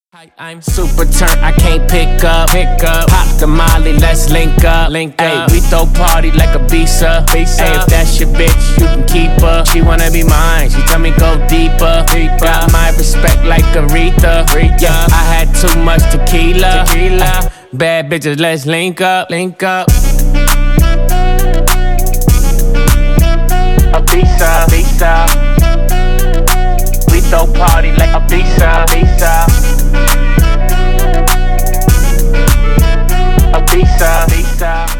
I'm super turned, I can't pick up. Pop the molly, let's link up. Ay, we throw party like a visa. Ay, if that's your bitch, you can keep her. She wanna be mine, she tell me go deeper. Got my respect like Aretha. Yeah, I had too much tequila. Bad bitches, let's link up. A visa. We throw party like a visa. A visa.